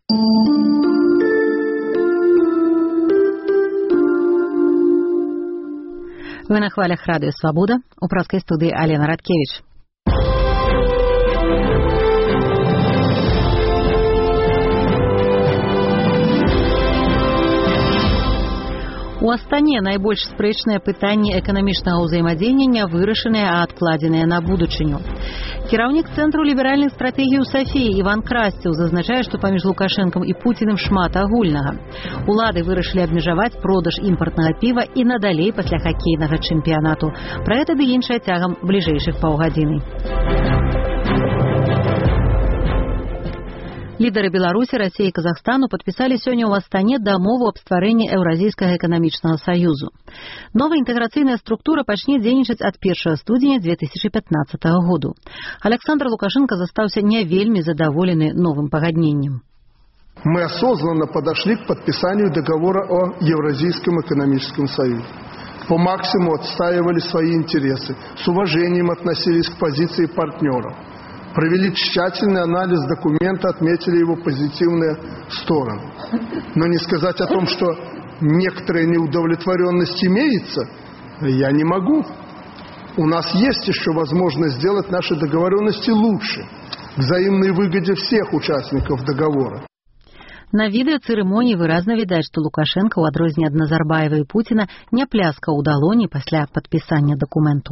Вы на хвалях Радио Свобода. У праской студии Алена Радкевич. У Астане найбольш спрэчныя пытанні эканамічнага ўзаемадзеяння не вырашаныя, а адкладзеныя на будучыню. Кіраўнік Цэнтру ліберальных стратэгій у Сафіі Іван Красцеў зазначае, што паміж Лукашэнкам і Пуціным шмат агульнага. Улады вырашылі абмежаваць продаж імпартнага піва і надалей пасля хакейнага чэмпіянату. Пра гэта ды іншае цягам бліжэйшых паўгадзіны. Лідары Беларусі, Расіі і Казахстану падпісалі сёння ў Астане дамову аб стварэнні Еўразійскага эканамічнага саюзу. Новая інтэграцыйная структура пачне дзейнічаць ад 1 студзеня 2015 году. Александр Лукашенко застаўся не вельмі задаволены новым пагадненнем. Мы осознанно подошли к подписанию договора о Евразийском экономическом союзе. По максимуму отстаивали свои интересы, с уважением относились к позиции партнеров. Провели тщательный анализ документа, отметили его позитивные стороны. Но не сказать о том, что некоторая неудовлетворенность имеется, я не могу. У нас есть еще возможность сделать наши договоренности лучше, к взаимной выгоде всех участников договора. На відэа-цырымоніі выразна відаць, што Лукашенко, у адрозненне ад Назарбаева і Пуціна, не пляскаў у далоні пасля падпісання дакументу.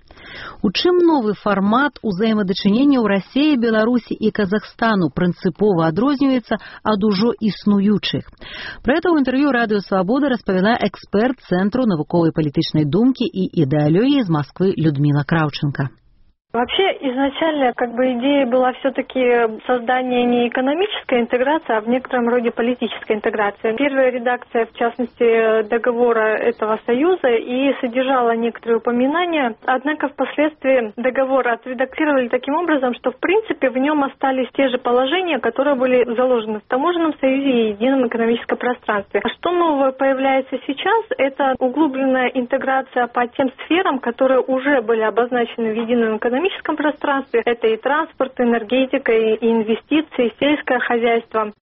У чым новы фармат узаемадачынення ў Расіі, Беларусі і Казахстану прынцыпова адрозніваецца ад ужо існуючых? Пра гэта ў інтэрв'ю Радыё Свабода распавяла эксперт Цэнтру навуковай палітычнай думкі і ідэалогіі з Масквы Людмила Кравченко. Вообще, изначально идея была все-таки создание не экономической интеграции, а в некотором роде политической интеграции. Первая редакция, в частности, договора этого союза и содержала некоторые упоминания, однако впоследствии договор отредактировали таким образом, что в принципе в нем остались те же положения, которые были заложены в таможенном союзе и едином экономическом пространстве. А что нового появляется сейчас, это углубленная интеграция по тем сферам, которые уже были обозначены в едином экономическом пространстве. Это и транспорт, энергетика, и инвестиции, и сельское хозяйство.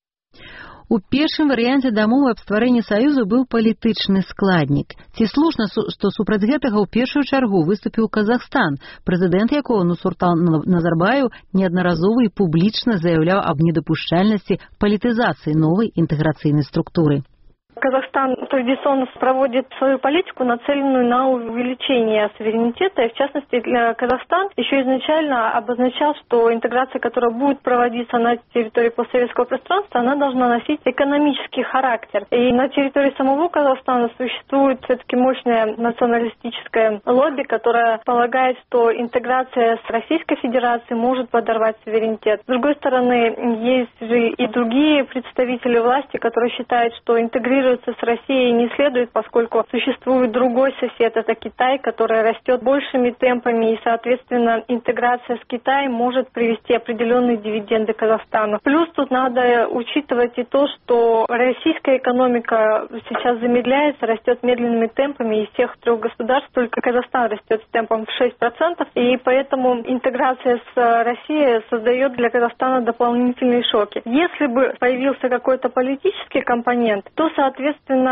У першым варыянце дамовы аб стварэнні саюзу быў палітычны складнік. Ці слушна, што супраць гэтага ў першую чаргу выступіў Казахстан, прэзідэнт якога Нурсултан Назарбаев неаднаразова і публічна заяўляў аб недапушчальнасці палітызацыі новай інтэграцыйнай структуры. Казахстан традиционно проводит свою политику, нацеленную на увеличение суверенитета. И в частности, Казахстан еще изначально обозначал, что интеграция, которая будет проводиться на территории постсоветского пространства, она должна носить экономический характер. И на территории самого Казахстана существует все-таки мощное националистическое лобби, которое полагает, что интеграция с Российской Федерацией может подорвать суверенитет. С другой стороны, есть же и другие представители власти, которые считают, что интегрироваться с Россией не следует, поскольку существует другой сосед, это Китай, который растет большими темпами, и, соответственно, интеграция с Китаем может привести определенные дивиденды Казахстану. Плюс тут надо учитывать и то, что российская экономика сейчас замедляется, растет медленными темпами, из всех трех государств только Казахстан растет с темпом в 6%, и поэтому интеграция с Россией создает для Казахстана дополнительные шоки. Если бы появился какой-то политический компонент, то, соответственно,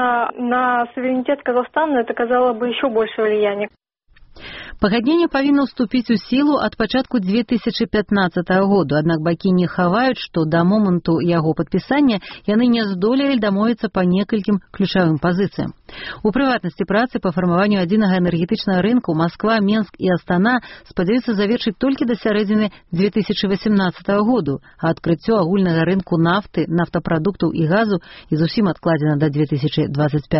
на суверенитет Казахстана это оказало бы еще больше влияния. Пагадненне павінна ўступіць у сілу ад пачатку 2015 году, аднак бакі не хаваюць, што да моманту яго падпісання яны не здолелі дамовіцца па некалькім ключавым пазіцыям. У прыватнасці працы па фармаванню адзінага энергетычнага рынку Масква, Менск і Астана спадзяюцца завершыць толькі да сярэдзіны 2018 году, а адкрыццё агульнага рынку нафты, нафтапрадуктаў і газу і зусім адкладзена да 2025.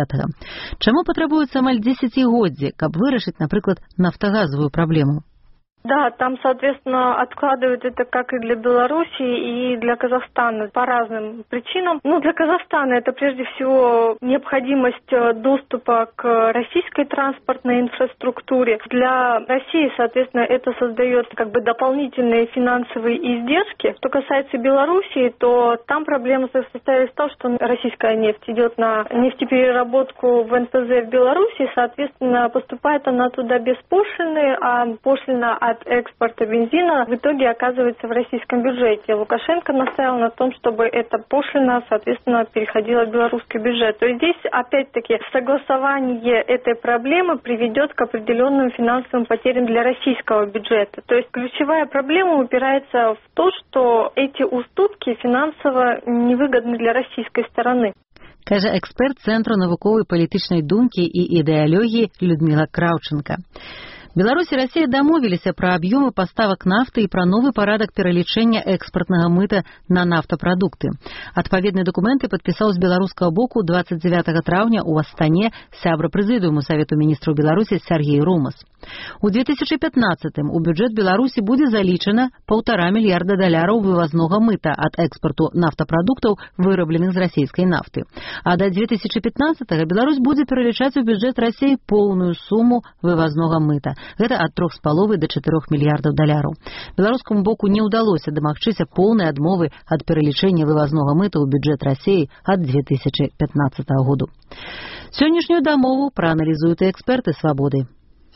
Чаму патрабуецца амаль 10-годдзе, каб вырашыць, напрыклад, нафтогазовую проблему? Да, там, соответственно, откладывают это как и для Беларуси, и для Казахстана по разным причинам. Для Казахстана это прежде всего необходимость доступа к российской транспортной инфраструктуре. Для России, соответственно, это создает дополнительные финансовые издержки. Что касается Беларуси, то там проблема состоит в том, что российская нефть идет на нефтепереработку в НПЗ в Беларуси, соответственно, поступает она туда без пошлины, а пошлина от экспорта бензина в итоге оказывается в российском бюджете. Лукашенко настаивал на том, чтобы эта пошлина, соответственно, переходила в белорусский бюджет. То есть здесь, опять-таки, согласование этой проблемы приведет к определенным финансовым потерям для российского бюджета. То есть ключевая проблема упирается в то, что эти уступки финансово невыгодны для российской стороны. Каже експерт Центру навуковай палітычнай думкі і ідэалогіі Людмила Краўченка. Беларусь і Расія дамовіліся пра аб'ёмы паставак нафты і пра новы парадак пералічэння экспартнага мыта на нафтапрадукты. Адпаведныя дакументы падпісаў з беларускага боку 29 траўня ў Астане сябра прэзідыуму Савету міністраў Беларусі Сергей Румас. У 2015-м у бюджэт Беларусі будзе залічана $1,5 мільярда вывазнога мыта ад экспарту нафтапрадуктаў, вырабленых з расійскай нафты. А да 2015-го Беларусь будзе пералічаць у бюджэт Расіі поўную суму вывазнога мыта. Гэта ад $3,5 до $4 мільярдаў. Беларускаму боку не ўдалося дамагчыся поўнай адмовы ад пералічэння вывазнога мыта ў бюджэт Расіі ад 2015 году. Сённяшнюю дамову прааналізуюць эксперты «Свабоды».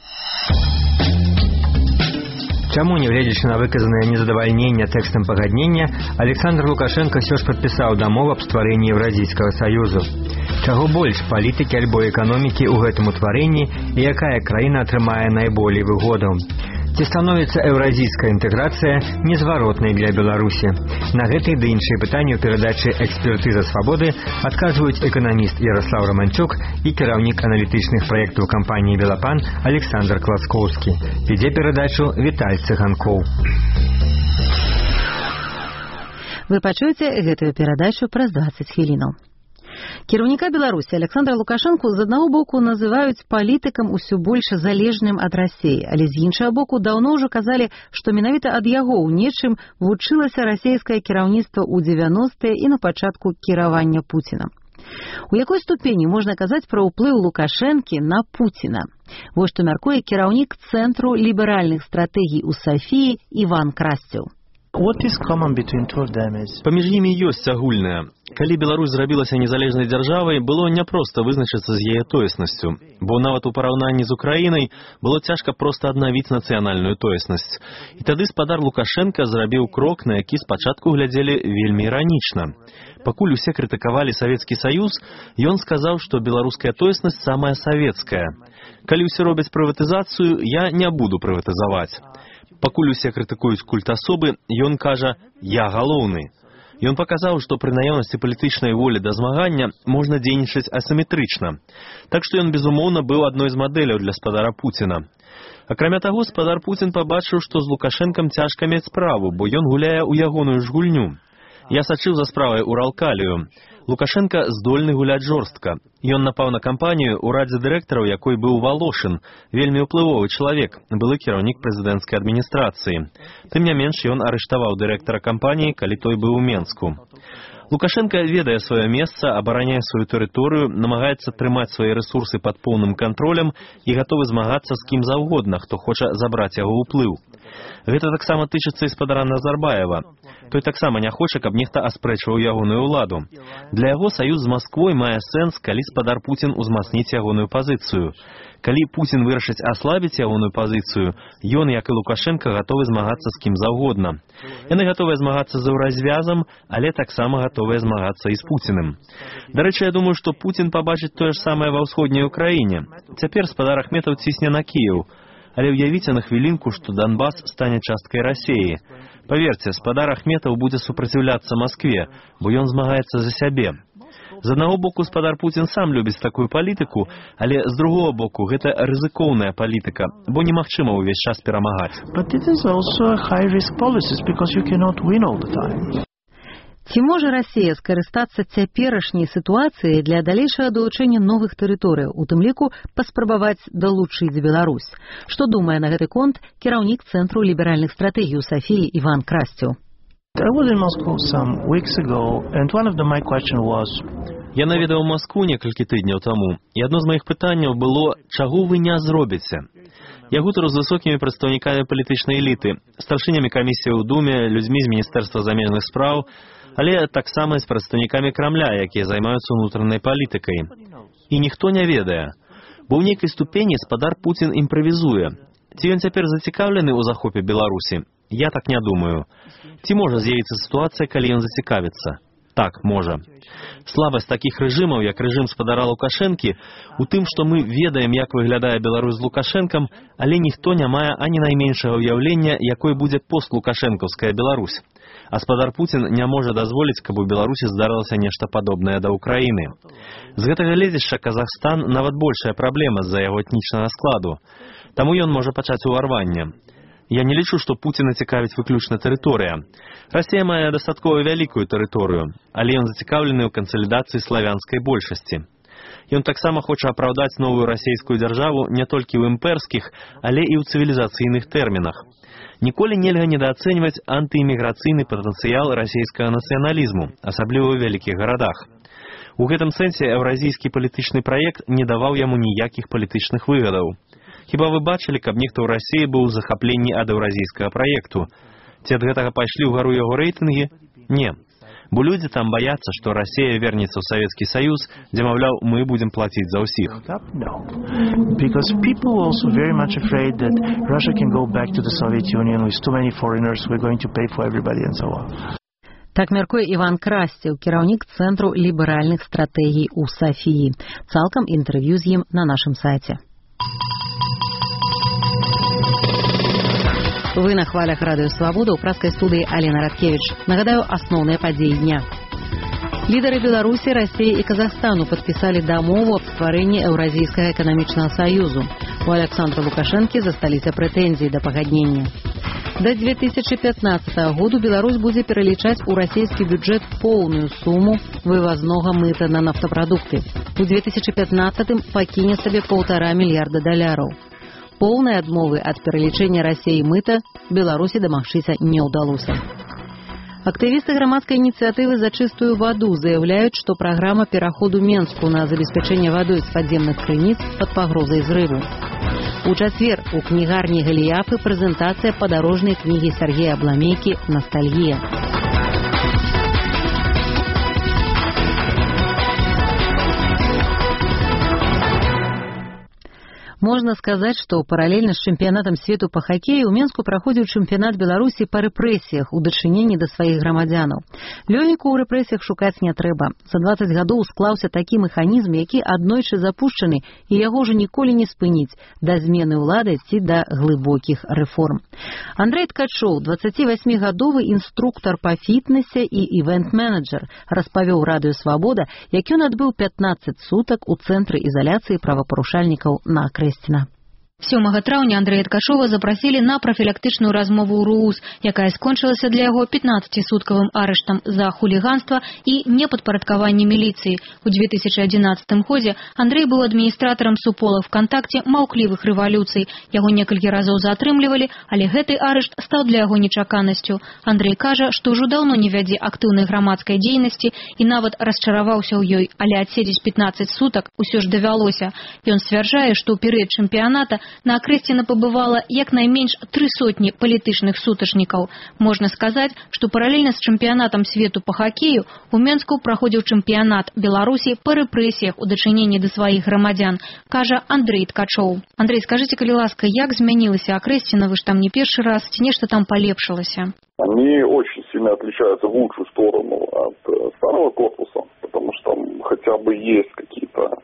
Чаму, нягледзячы на выказанае незадавальненне тэкстам пагаднення, Александр Лукашенко ўсё ж падпісаў дамову аб стварэнні Еўразійскага саюзу. Чаго больш, палітыкі альбо эканомікі ў гэтым утварэнні і якая краіна атрымае найболей выгоду? Ці становіцца еўразійская інтэграцыя незваротнай для Беларусі? На гэтыя ды іншыя пытанні ў перадачы «Экспертыза Свабоды» адказваюць эканаміст Ярослав Романчук і кіраўнік аналітычных праектаў кампаніі «Велапан» Александр Класкоўскі. Вядзе перадачу Віталь Цыганкоў. Вы пачуеце гэтую перадачу праз 20 хвілінаў. Кіраўніка Беларусі Александра Лукашенку з аднаго боку называюць палітыкам усё больш залежным ад Расіі, але з іншага боку даўно ўжо казалі, што менавіта ад яго ў нечым вучылася расійскае кіраўніцтва ў 90-е і на пачатку кіравання Пуціна. У якой ступені можна казаць пра ўплыў Лукашэнкі на Пуціна? Вось што мяркуе кіраўнік Цэнтру ліберальных стратэгій у Сафіі Іван Красцеў. Паміж імі ёсць агульнае. Калі Беларусь зрабілася незалежнай дзяржавай, было няпроста вызначыцца з яе тоеснасцю, бо нават у параўнанні з Украінай было цяжка проста аднавіць нацыянальную тоеснасць. І тады спадар Лукашенка зрабіў крок, на які спачатку глядзелі вельмі іранічна. Пакуль усе крытыкавалі Савецкі Саюз, ён сказаў, што беларуская тоеснасць самая савецкая. Калі ўсе робяць прыватызацыю, я не буду прыватызаваць. Пакуль усе крытыкуюць культ асобы, ён кажа «я галоўны». Ён паказаў, што пры наяўнасці палітычнай волі да змагання можна дзейнічаць асіметрычна. Так што ён, безумоўна, быў адной з мадэляў для спадара Пуціна. Акрамя таго, спадар Пуцін пабачыў, што з Лукашэнкам цяжка мець справу, бо ён гуляе ў ягоную ж гульню. Я сачыў за справай Уралкалію. Лукашенко здольны гуляць жорстка. Ён напаў на кампанію ў радзе дырэктараў, якой быў Волошин, вельмі ўплывовы чалавек, былы кіраўнік прэзідэнцкай адміністрацыі. Тым не менш, ён арыштаваў дырэктара кампаніі, калі той быў у Менску. Лукашенко ведае сваё месца, абараняе сваю тэрыторыю, намагаецца трымаць свае рэсурсы пад поўным кантролем і гатовы змагацца з кім заўгодна, хто хоча забраць яго ўплыў. Гэта таксама тычыцца і спадара Назарбаева. Той таксама не хоча, каб нехта аспрэчваў ягоную ўладу. Для яго саюз з Масквой мае сэнс, калі спадар Пуцін узмацніць ягоную пазіцыю. Калі Пуцін вырашыць аслабіць ягоную пазіцыю, ён, як і Лукашенко, гатовы змагацца з кім заўгодна. Яны гатовыя змагацца з еўразвязам, але таксама гатовыя змагацца і з Пуціным. Дарэчы, я думаю, што Пуцін пабачыць тое ж самае ва ўсходняй Украіне. Цяпер спадар Ахметаў цісне на Кіеў. Але ўявіце на хвілінку, што Донбас стане часткай Расіі. Паверце, спадар Ахметаў будзе супраціўляцца Маскве, бо ён змагаецца за сябе. З аднаго боку, спадар Пуцін сам любіць такую палітыку, але з другого боку, гэта рызыкоўная палітыка, бо немагчыма ўвесь час перамагаць. Ці можа Расія скарыстацца цяперашняй сітуацыяй для далейшага далучэння новых тэрыторыяў, у тым ліку паспрабаваць далучыць Беларусь? Што думае на гэты конт кіраўнік Цэнтру ліберальных стратэгій у Сафіі Іван Красцеў? Я наведаў Маскву некалькі тыдняў таму, і адно з маіх пытанняў было, чаго вы не зробіце? Я гутару з высокімі прадстаўнікамі палітычнай эліты, старшынямі камісіі ў Думе, людзьмі з Міністэрства замежных спраў, але таксама з прадстаўнікамі Крамля, якія займаюцца ўнутранай палітыкай. І ніхто не ведае, бо ў нейкай ступені спадар Пуцін імправізуе. Ці ён цяпер зацікаўлены ў захопе Беларусі? Я так не думаю. Ці можа з'явіцца сітуацыя, калі ён зацікавіцца? Так, можа. Слабасць такіх рэжымаў, як рэжым спадара Лукашэнкі, у тым, што мы ведаем, як выглядае Беларусь з Лукашэнкам, але ніхто не мае ані найменшага ўяўлення, якой будзе постлукашэнкаўская Беларусь. А спадар Пуцін не можа дазволіць, каб у Беларусі здарылася нешта падобнае да Ўкраіны. З гэтага гледзяшча Казахстан нават большая праблема з-за яго этнічнага складу. Таму ён можа пачаць уварванне. Я не лічу, што Пуціна цікавіць выключна тэрыторыя. Расія мае дастаткова вялікую тэрыторыю, але ён зацікаўлены ў кансалідацыі славянскай большасці. Ён таксама хоча апраўдаць новую расійскую дзяржаву не толькі ў імперскіх, але і ў цывілізацыйных тэрмінах. Ніколі нельга недаацэньваць антыіміграцыйны патэнцыял расійскага нацыяналізму, асабліва ў вялікіх гарадах. У гэтым сэнсе еўразійскі палітычны праект не даваў яму ніякіх палітычных выгадаў. Хіба вы бачылі, каб нехта ў Расіі быў у захапленні ад еўразійскага праекту? Ці ад гэтага пайшлі ў гару яго рэйтынгі? Не. Бо людзі там баяцца, што Расія вернецца ў Савецкі Саюз, дзе, маўляў, мы будзем плаціць за ўсіх. Because people were also very much afraid that Russia can go back to the Soviet Union with too many foreigners, we're going to pay for everybody and so on. Так мяркуе Іван Красцеў, кіраўнік Цэнтру ліберальных стратэгій у Сафіі. Цалкам інтэрв'ю з ім на нашым сайце. Вы на хвалях Радыё Свабода, ў праскай студыі Алена Радкевіч. Нагадаю, асноўныя падзеі дня. Лідары Беларусі, Расіі і Казахстану падпісалі дамову аб стварэнні Еўразійскага эканамічнага саюзу. У Александра Лукашэнкі засталіся прэтэнзіі да пагаднення. Да 2015 году Беларусь будзе пералічаць у расійскі бюджэт поўную суму вывазнога мыта на нафтапрадукты. У 2015 пакіне сабе $1,5 мільярда. Поўнай адмовы ад пералічэння Расіі мыта Беларусі дамагчыся не ўдалося. Актывісты грамадскай ініцыятывы за чыстую ваду заяўляюць, што праграма пераходу Менску на забеспячэнне вадой з падземных крыніц пад пагрозай зрыву. У чацвер у кнігарні Галіяфы прэзентацыя падарожнай кнігі Сергея Абламейкі «Ностальгія». Можна сказаць, што паралельна з чэмпіянатам свету па хакею ў Менску праходзіў чэмпіянат Беларусі па рэпрэсіях у дачыненні да сваіх грамадзянаў. Лёгіку ў рэпрэсіях шукаць не трэба. За 20 гадоў склаўся такі механізм, які аднойчы запушчаны, і яго ўжо ніколі не спыніць да змены ўлады ці да глыбокіх рэформ. Андрэй Ткачоў, 28-гадовы інструктар па фітнесе і івент-менеджер, распавёў Радыё Свабода, як ён адбыў 15 сутак у цэнтры ізаляцыі правапарушальнікаў на Акрэсціна. 7 траўня Андрэя Ткачова запрасілі на прафілактычную размову ў РУУС, якая скончылася для яго 15-суткавым арыштам за хуліганства і непадпарадкаванне міліцыі. У 2011 годзе Андрэй быў адміністратарам супола ВКонтакте маўклівых рэвалюцый. Яго некалькі разоў затрымлівалі, але гэты арышт стаў для яго нечаканасцю. Андрэй кажа, што ўжо даўно не вядзе актыўнай грамадскай дзейнасці і нават расчараваўся ў ёй, але адседзець 15 сутак усё ж давялося. Ён сцвярджае, што ў перыяд чэмпіяната на Акрэсціна пабывала як найменш 300 палітычных сутачнікаў. Можна сказаць, што паралельна з чэмпіянатам свету па хакею у Менску праходзіў чэмпіянат Беларусі па рэпрэсіях у дачыненні да сваіх грамадзян, кажа Андрэй Ткачоў. Андрэй, скажыце, калі ласка, як змянілася Акрэсціна, вы ж там не першы раз, ці нешта там палепшылася? Они очень сильно отличаются в лучшую сторону от старого корпуса, потому что там хотя бы есть какие-то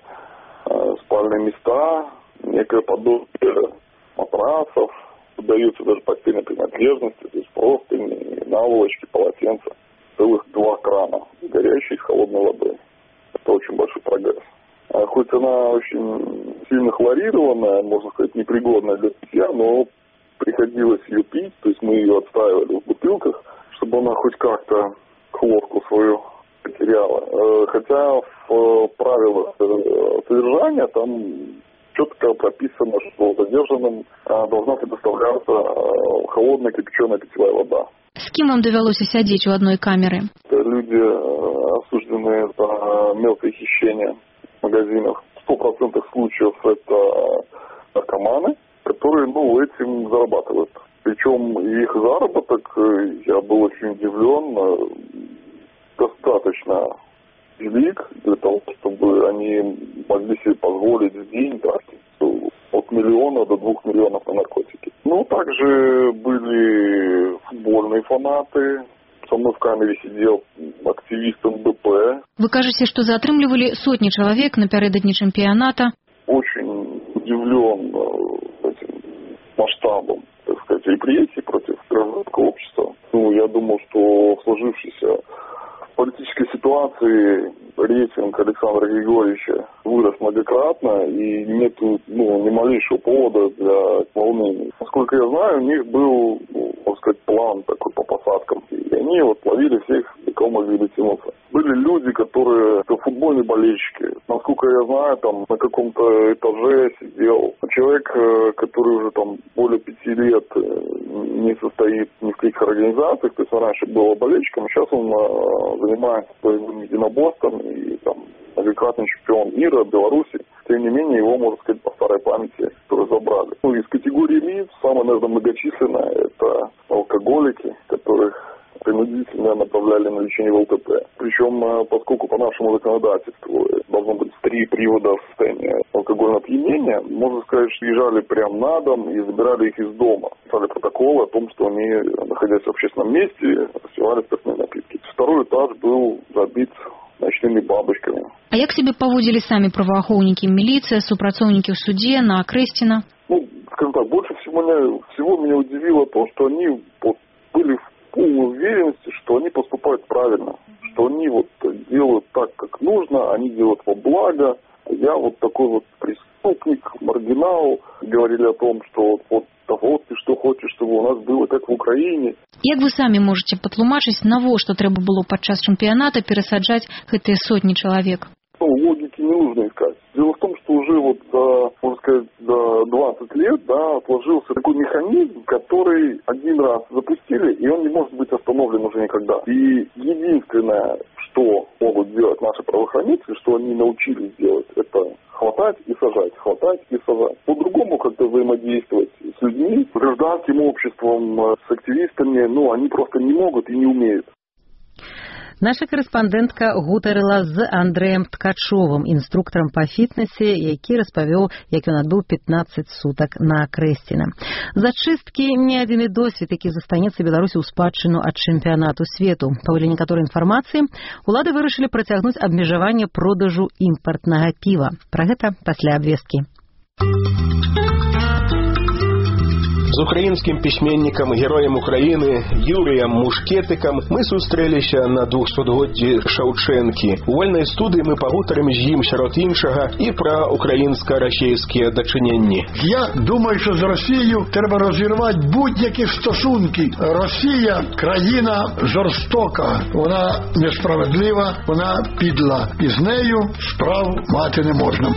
спальные места, некое подобие матрасов, подаются даже постельные принадлежности, то есть простыни, наволочки, полотенца. Целых 2 крана, горячей и холодной водой. Это очень большой прогресс. А хоть она очень сильно хлорированная, можно сказать, непригодная для питья, но приходилось ее пить, то есть мы ее отстаивали в бутылках, чтобы она хоть как-то хлорку свою потеряла. Хотя в правилах содержания там четко прописано, что задержанным должна предоставляться холодная кипяченая питьевая вода. С кем вам довелось сидеть у одной камеры? Это люди, осужденные за мелкое хищение в магазинах. В 100% случаев это наркоманы, которые этим зарабатывают. Причем их заработок, я был очень удивлен, достаточно велик для того, чтобы они могли себе позволить в день тратить от 1 миллиона до 2 миллионов на наркотики. Ну, также были футбольные фанаты. Со мной в камере сидел активист НБП. Вы кажете, что затрымлівалі сотни человек напередодні чемпионата? Очень удивлен этим масштабом, так сказать, репрессий против гражданского общества. Ну, я думал, что в сложившейся политической ситуации рейтинг Александра Григорьевича вырос многократно, и нет ни малейшего повода для волнений. Насколько я знаю, у них был, можно сказать, план такой по посадкам. И они вот ловили всех, до кого могли дотянуться. Были люди, которые футбольные болельщики. Насколько я знаю, там на каком-то этаже сидел человек, который уже там более 5 лет не состоит ни в каких организациях. То есть он раньше был болельщиком, сейчас он занимается боевым единоборством и там многократный чемпион мира, Беларуси. Тем не менее, его, можно сказать, по старой памяти, которые забрали. Ну, из категории лиц, самая, наверное, многочисленная, это алкоголики, которых принудительно направляли на лечение в ЛТП. Причем, поскольку по нашему законодательству должно быть 3 привода в состоянии алкогольного опьянения, можно сказать, что езжали прямо на дом и забирали их из дома. Писали протоколы о том, что они, находясь в общественном месте, распивали спиртные напитки. 2-й этаж был забит ночными бабочками. А як себе поводили сами правоохранники, милиция, супрацовники в суде, на Крестина? Ну, скажем так, больше всего меня удивило то, что они были в полной уверенности, что они поступают правильно, что они вот делают так, как нужно, они делают во благо. Я вот такой вот преступник, маргинал, говорили о том, что вот ты что хочешь, чтобы у нас было как в Украине. Як вы сами можете патлумачыць, навошта трэба было падчас чэмпіяната перасаджаць гэтыя сотні чалавек? Ну, логики не нужно искать. Дело в том, что уже вот можно сказать, до 20 лет, отложился такой механизм, который один раз запустили, и он не может быть остановлен уже никогда. И единственное, что могут делать наши правоохранители, что они научились делать, это хватать и сажать, хватать и сажать. По-другому как-то взаимодействовать с людьми, с гражданским обществом, с активистами, они просто не могут и не умеют. Наша карэспандэнтка гутарыла з Андрэем Ткачовым, інструктарам па фітнесе, які распавёў, як ён адбыў 15 сутак на Крэсціна. Зачысткі не адзіны досвед, які застанецца Беларусі ў спадчыну ад чэмпіянату свету. Паводле некаторай інфармацыі, улады вырашылі працягнуць абмежаванне продажу імпартнага піва. Пра гэта пасля абвесткі. З украінскім пісьменнікам, героем України Юрієм Мушкетиком ми зустрілися на 200-годдзі Шаўчэнкі. У вольнай студыі мы пагутарым з ім сярод іншага і пра украінска-расійскія дачыненні. Я думаю, що з Росією треба розірвати будь-які стосунки. Росія – країна жорстока, вона несправедлива, вона підла. І з нею справ мати не можна.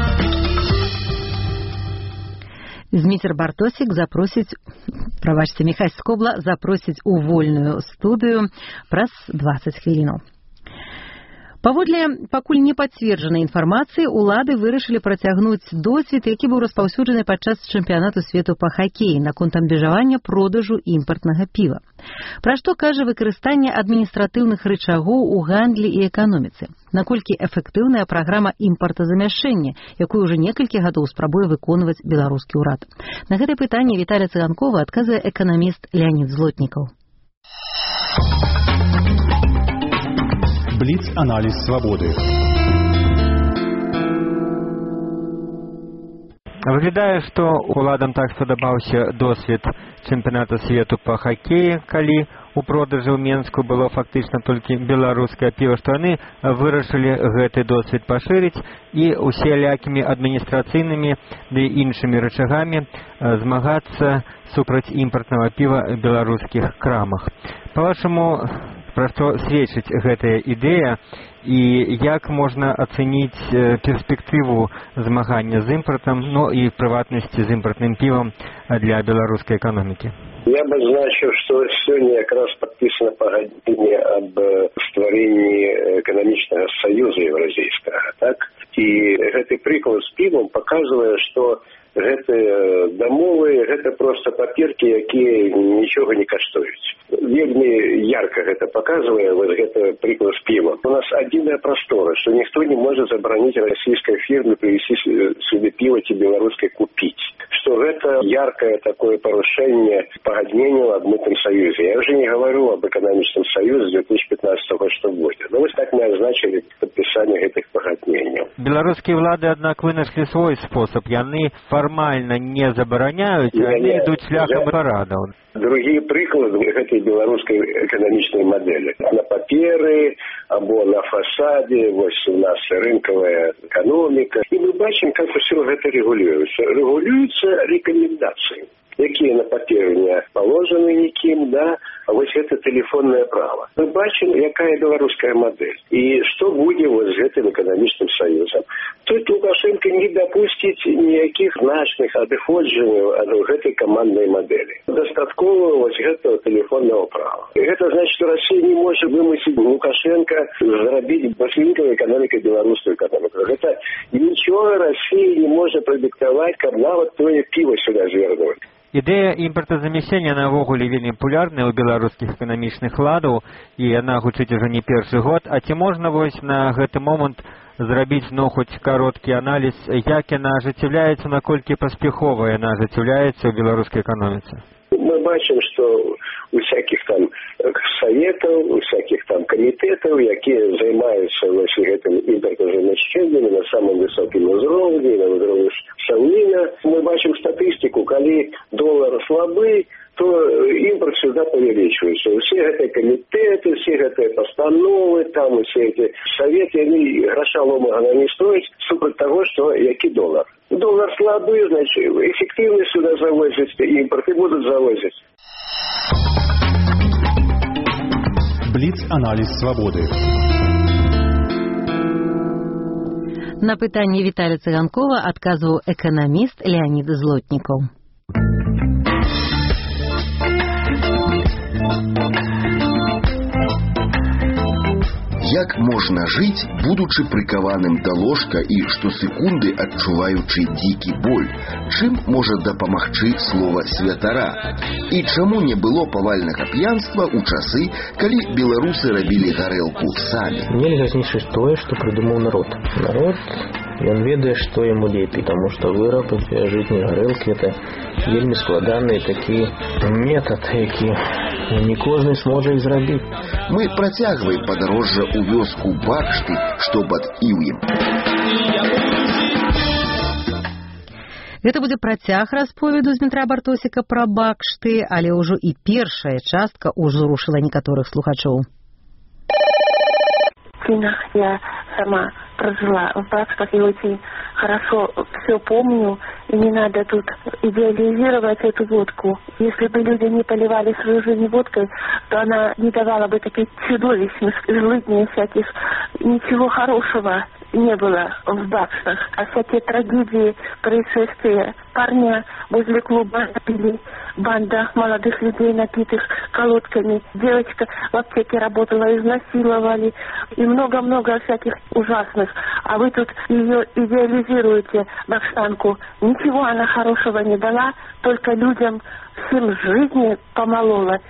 Зміцер Бартосік Міхась Скобла запросіць у вольную студыю праз 20 хвілінаў. Паводле пакуль не пацверджанай інфармацыі, улады вырашылі працягнуць досвед, які быў распаўсюджаны падчас чэмпіянату свету па хакеі наконт абмежавання продажу імпартнага піва. Пра што кажа выкарыстанне адміністратыўных рычагоў у гандлі і эканоміцы? Наколькі эфектыўная праграма імпартазамяшчэння, якую ўжо некалькі гадоў спрабуе выконваць беларускі ўрад? На гэтае пытанне Віталія Цыганкова адказвае эканаміст Леонид Злотнікаў. Бліц-аналіз свабоды. Выглядае, што уладам так спадабаўся досвед чэмпіянату свету па хакеі, калі у продажы ў Менску было фактычна толькі беларускае піва, што яны вырашылі гэты досвед пашырыць і усялякімі адміністрацыйнымі ды іншымі рычагамі змагацца супраць імпартнага піва ў беларускіх крамах. Па-вашаму, пра што сведчыць гэтая ідэя і як можна ацэніць перспектыву змагання з імпартам, і в прыватнасці з імпартным півам для беларускай эканомікі? Я бы значил, что сегодня как раз подписано погоджение об створении экономичного союза евразийского, так? І гэты прыклад з півам паказвае, што гэтыя дамовы, гэта проста паперкі, якія нічога не каштуюць. Вельмі ярка гэта паказвае, вось гэта прыклад з півам. У нас адзіная прастора, што ніхто не можа забараніць расійскай фірме прывезці сюды піва ці беларускай купіць. Што гэта яркае такое парушэнне пагадненняў аб мытным саюзе. Я уже не говорю об эканамічным саюзе 2015 года. Ну, вось так мы азначылі падпісанне гэтых пагадненняў. Беларускія ўлады, аднак, вынайшлі свой спосаб. Яны фармальна не забараняюць, яны ідуць шляхам парадаў. Другі прыклад гэтай беларускай эканамічнай мадэлі. На паперы або на фасадзе, вось у нас рынкавая эканоміка. І мы бачым, як усё гэта рэгулюецца. Рэгулююцца рэкамендацыі, якія на паперы не положены нікім, да, а вось гэта тэлефоннае права. Мы бачым, якая беларуская мадэль. І што будзе вот з гэтым эканамічным саюзам. Тут Лукашенко не дапусціць ніякіх значных адыходжанняў ад гэтай каманднай мадэлі. Дастаткова вось гэтага тэлефоннага права. І гэта значыць, што Расія не можа вымусіць Лукашенко зрабіць баслінкавай эканомікай беларускую эканоміку. Гэта нічога Расія не можа прадыктаваць, каб нават тое піва сюда звернуць. Ідэя імпартазамяшчэння навогуле вельмі папулярная ў беларускіх эканамічных ладаў, і яна гучыць ужо не першы год. А ці можна вось на гэты момант зрабіць, ну, хоць кароткі аналіз, як яна ажыццяўляецца, наколькі паспяхова яна ажыццяўляецца ў беларускай эканоміцы? Мы бачым, што усякіх там саветаў, усякіх там камітэтаў, якія займаюцца вось гэтым імпартазамяшчэннем на самым высокім узроўні, на ўзроўні Саўніна. Мы бачым статыстыку, калі долар слабы, то імпорт сюда павялічваецца. Усе гэтыя камітэты, усе гэтыя пастановы, там усе эти советы, яны граша ломага не стояць супраць таго, што які долар. Долар слабы, значит, эффективно сюда завозят импорт и будут завозить. Бліц-аналіз свабоды. На пытанне Віталія Цыганкова адказваў эканаміст Леонід Злотнікаў. Як можна жыць, будучы прыкаваным да ложка і штосекунды адчуваючы дзікі боль? Чым можа дапамагчы слова святара? І чаму не было павальнага п'янства ў часы, калі беларусы рабілі гарэлку самі? Нельга знішчыць тое, што прыдумаў народ. Народ, ён ведае, што яму лепей, таму што выраб жытняй гарэлкі — это вельмі складаны такі метад, які не кожны зможа і зрабіць. Мы працягваем падарожжа ў вёску Бакшты, што пад Іўем. Гэта будзе працяг расповеду з Дмітра Бартосіка пра Бакшты, але ўжо і першая частка ўжо зрушыла некаторых слухачоў. Я сама прожила в Бакштах и очень хорошо все помню. И не надо тут идеализировать эту водку. Если бы люди не поливали свою жизнь водкой, то она не давала бы таких чудовищных злыдней всяких. Ничего хорошего не было в Бакштах. А всякие трагедии, происшествия. Парня возле клуба напили, банда молодых людей, напитых колодками. Девочка в аптеке работала, изнасиловали. И много-много всяких ужасных. А вы тут ее идеализируете, бакштанку. Ничего она хорошего не дала, только людям всем жизни помолола.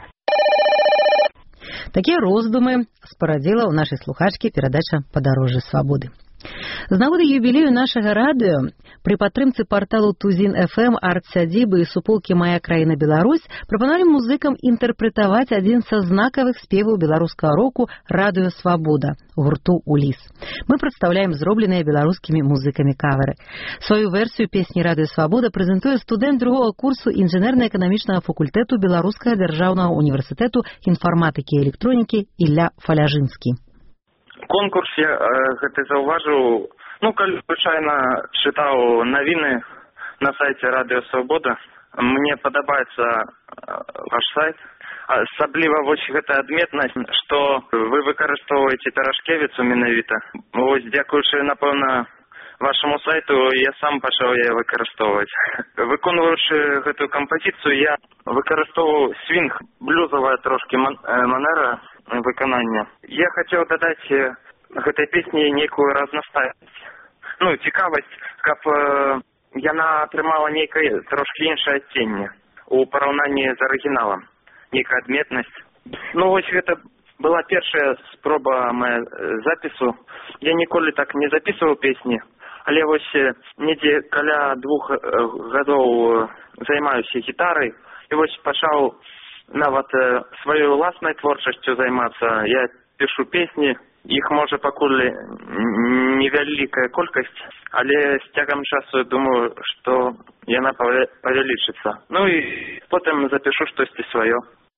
Такія роздумы спарадзіла ў нашай слухачкі перадача «Падарожжа свабоды». З нагоды юбілею нашага радыё пры падтрымцы парталу Тузін ФМ, арт-сядзібы і суполкі «Мая краіна Беларусь» прапанавалі музыкам інтэрпрэтаваць адзін са знакавых спеваў беларускага року «Радыё Свабода» гурту «Уліс». Мы прадстаўляем зробленыя беларускімі музыкамі каверы. Сваю версію песні «Радыё Свабода» прэзентуе студэнт другога курсу інжынерна-эканамічнага факультэту Беларускага дзяржаўнага універсітэту інфарматыкі і электронікі Ілля Фалязінскі. Конкурс я гэты заўважыў, калі звычайна чытаў навіны на сайце Радыё Свабода. Мне падабаецца ваш сайт. Асабліва вось гэта адметнасць, што вы выкарыстоўваеце Тарашкевіцу менавіта. Вось дзякуючы, напэўна, вашаму сайту я сам пачаў яе выкарыстоўваць. Выконваючы гэтую кампазіцыю, я выкарыстоўваў свінг, блюзавая трошкі манера выканання. Я хацеў дадаць гэтай песні нейкую разнастайнасць. цікавасць, каб яна атрымала нейкае трошки іншае адценне у параўнанні з арыгіналам, нейкая адметнасць. Вось гэта была першая спроба мая запісу. Я ніколі так не записываў песні, але вось недзе каля 2 гадоў займаюся гітарай, і вось пачаў нават сваёй уласнай творчасцю займацца. Я пішу песні, іх можа пакуль невялікая колькасць, але з цягам часу думаю, што яна павялічыцца. І потым запішу штосьці сваё.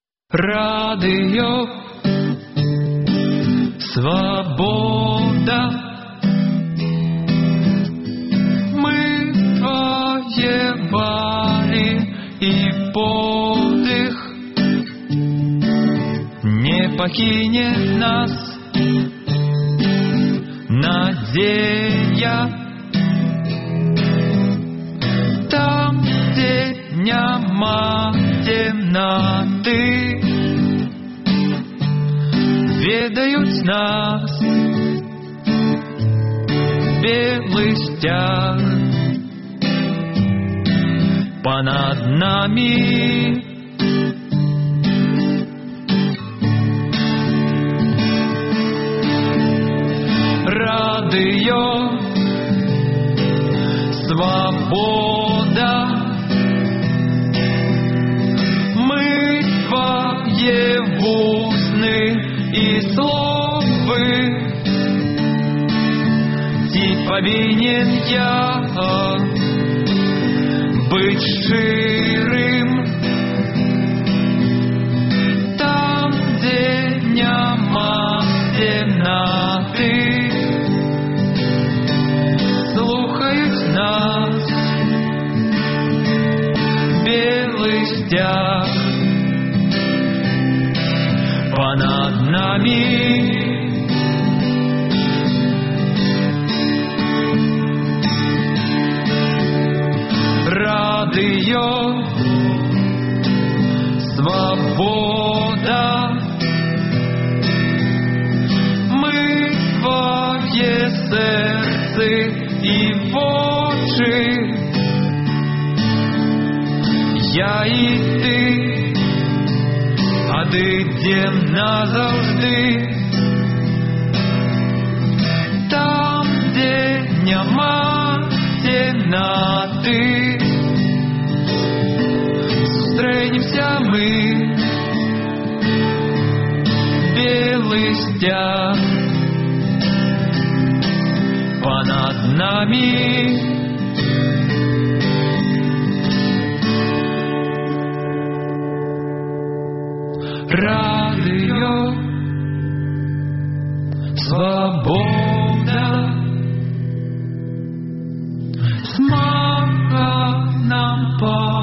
Радыё Свобода, мы воевали, и подых не покинет нас надея. Там, где нема темноты, ведают нас белый стяг понад нами. Радыё Свобода, мы твои вусны и словы. Ти повинен я быть ширым там, где нема темноты. Слухают нас белый стяг понад нами. Радыё Свобода, мы твоє серце і очі. Я і ти одійдем назавжди. Там, де нема темноти, зустрінемся ми, белый стяг понад нами. Радыё Свобода, смага нам